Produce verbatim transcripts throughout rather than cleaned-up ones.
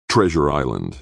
Treasure Island.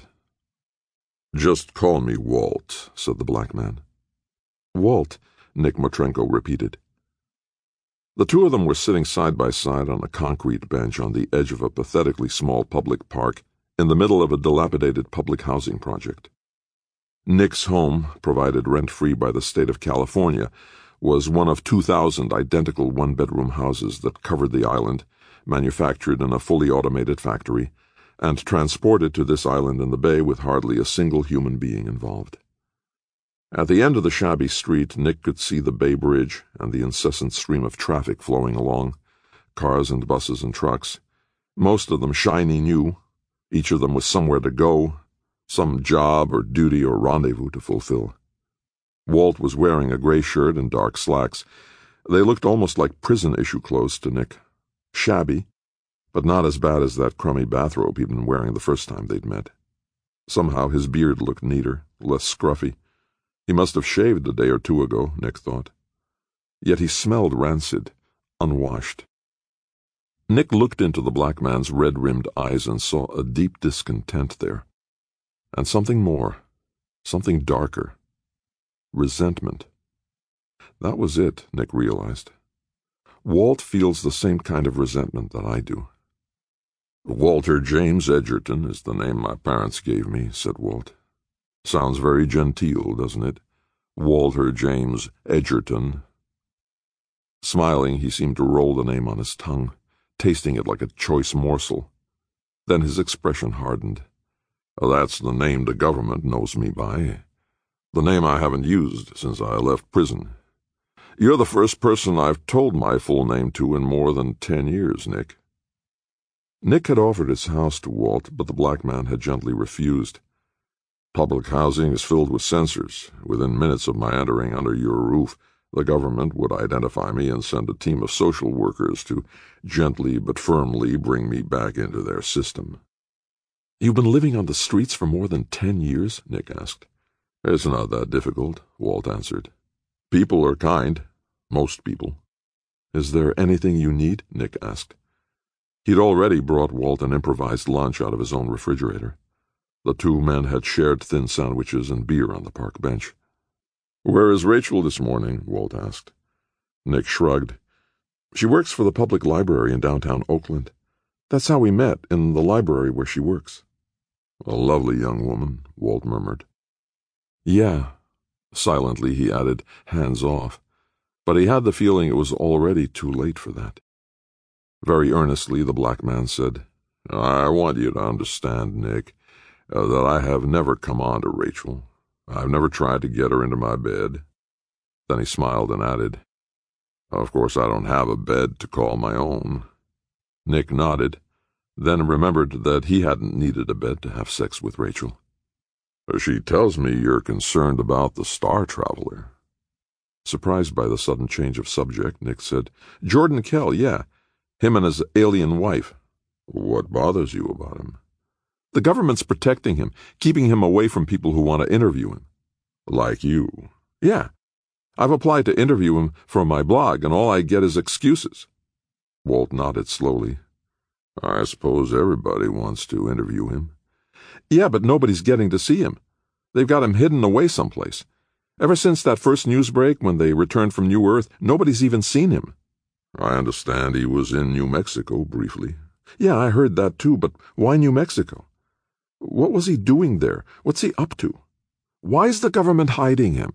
"Just call me Walt," said the black man. "Walt," Nick Matrenko repeated. The two of them were sitting side by side on a concrete bench on the edge of a pathetically small public park in the middle of a dilapidated public housing project. Nick's home, provided rent-free by the state of California, was one of two thousand identical one-bedroom houses that covered the island, manufactured in a fully automated factory, and transported to this island in the bay with hardly a single human being involved. At the end of the shabby street, Nick could see the Bay Bridge and the incessant stream of traffic flowing along, cars and buses and trucks, most of them shiny new, each of them with somewhere to go, some job or duty or rendezvous to fulfill. Walt was wearing a gray shirt and dark slacks. They looked almost like prison-issue clothes to Nick. Shabby, but not as bad as that crummy bathrobe he'd been wearing the first time they'd met. Somehow his beard looked neater, less scruffy. He must have shaved a day or two ago, Nick thought. Yet he smelled rancid, unwashed. Nick looked into the black man's red-rimmed eyes and saw a deep discontent there. And something more, something darker. Resentment. That was it, Nick realized. Walt feels the same kind of resentment that I do. "Walter James Edgerton is the name my parents gave me," said Walt. "Sounds very genteel, doesn't it? Walter James Edgerton." Smiling, he seemed to roll the name on his tongue, tasting it like a choice morsel. Then his expression hardened. "That's the name the government knows me by. The name I haven't used since I left prison. You're the first person I've told my full name to in more than ten years, Nick." Nick had offered his house to Walt, but the black man had gently refused. "Public housing is filled with censors. Within minutes of my entering under your roof, the government would identify me and send a team of social workers to gently but firmly bring me back into their system." "You've been living on the streets for more than ten years?" Nick asked. "It's not that difficult," Walt answered. "People are kind. Most people." "Is there anything you need?" Nick asked. He'd already brought Walt an improvised lunch out of his own refrigerator. The two men had shared thin sandwiches and beer on the park bench. "Where is Rachel this morning?" Walt asked. Nick shrugged. "She works for the public library in downtown Oakland. That's how we met, in the library where she works." "A lovely young woman," Walt murmured. "Yeah." Silently he added, "hands off." But he had the feeling it was already too late for that. Very earnestly, the black man said, "I want you to understand, Nick, uh, that I have never come on to Rachel. I've never tried to get her into my bed." Then he smiled and added, "Of course I don't have a bed to call my own." Nick nodded, then remembered that he hadn't needed a bed to have sex with Rachel. "She tells me you're concerned about the Star Traveler." Surprised by the sudden change of subject, Nick said, "Jordan Kell, yeah. Him and his alien wife." "What bothers you about him?" "The government's protecting him, keeping him away from people who want to interview him." "Like you?" "Yeah. I've applied to interview him for my blog, and all I get is excuses." Walt nodded slowly. "I suppose everybody wants to interview him." "Yeah, but nobody's getting to see him. They've got him hidden away someplace. Ever since that first news break when they returned from New Earth, nobody's even seen him." "I understand he was in New Mexico briefly." "Yeah, I heard that too, but why New Mexico? What was he doing there? What's he up to? Why's the government hiding him?"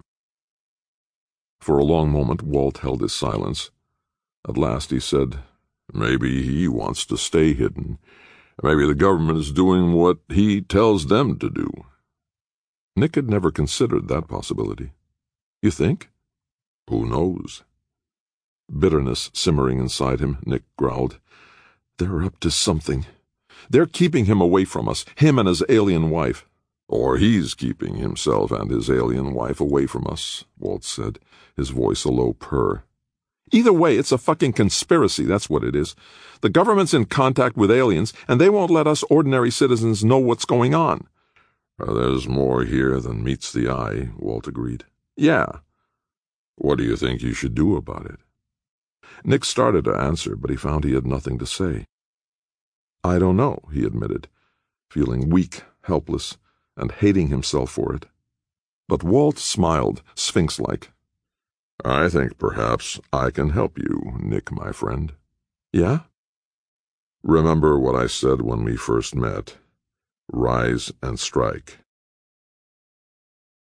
For a long moment Walt held his silence. At last he said, "Maybe he wants to stay hidden. Maybe the government is doing what he tells them to do." Nick had never considered that possibility. "You think?" "Who knows?" Bitterness simmering inside him, Nick growled, "They're up to something. They're keeping him away from us, him and his alien wife." "Or he's keeping himself and his alien wife away from us," Walt said, his voice a low purr. "Either way, it's a fucking conspiracy, that's what it is. The government's in contact with aliens, and they won't let us ordinary citizens know what's going on." Uh, "There's more here than meets the eye," Walt agreed. "Yeah." "What do you think you should do about it?" Nick started to answer, but he found he had nothing to say. "I don't know," he admitted. feeling weak, helpless, and hating himself for it. But Walt smiled, sphinx-like. "I think perhaps I can help you, Nick, my friend." "Yeah?" "Remember what I said when we first met. Rise and strike."